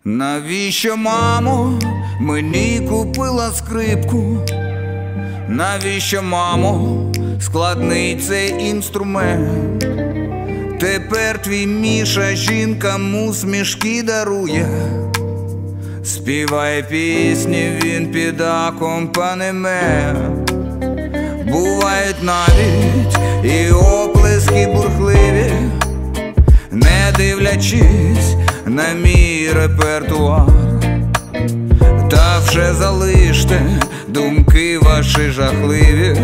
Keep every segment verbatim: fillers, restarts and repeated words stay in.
Навіщо, мамо, мені купила скрипку? Навіщо, мамо, складний цей інструмент? Тепер твій Міша жінкам усмішки дарує, співає пісні він під акомпанемент. Бувають навіть і оплески бурхливі, не дивлячись на мій репертуар. Та вже залиште думки ваші жахливі,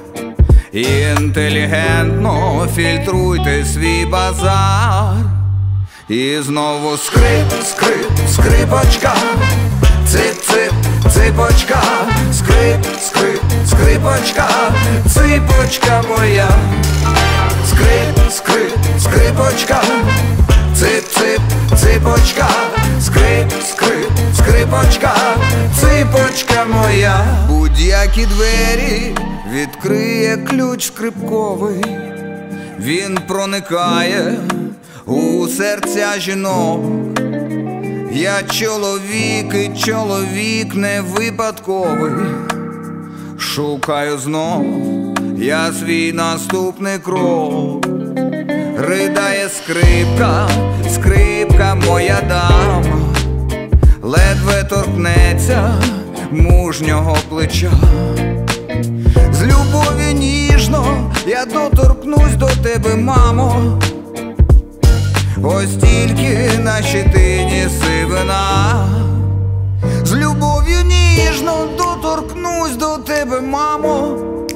інтелігентно фільтруйте свій базар. І знову скрип, скрип, скрипочка, цип-цип, ципочка, скрип, скрип, скрипочка, ципочка моя. Скрип, скрип, скрипочка, цип-цип, ципочка, скрип, скрип, скрипочка, ципочка моя. Будь-які двері відкриє ключ скрипковий, він проникає у серця жінок. Я чоловік і чоловік не випадковий, шукаю знов я свій наступний крок. Ридає скрипка, скрипка моя дама, ледве торкнеться мужнього плеча. З любові ніжно я доторкнусь до тебе, мамо, ось тільки на щитині сивина. З любов'ю ніжно доторкнусь до тебе, мамо,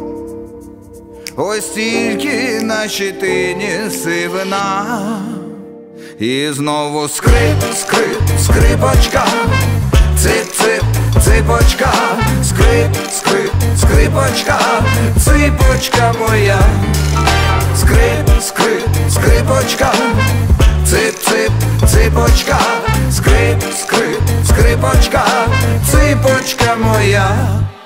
ось тільки на щитині сивина. І знову скрип, скрип, скрипочка, цип-цип, ципочка, скрип, скрип, скрипочка, ципочка моя. Скрип, скрип, скрипочка, цип-цип, ципочка, скрип, скрип, скрипочка, ципочка моя.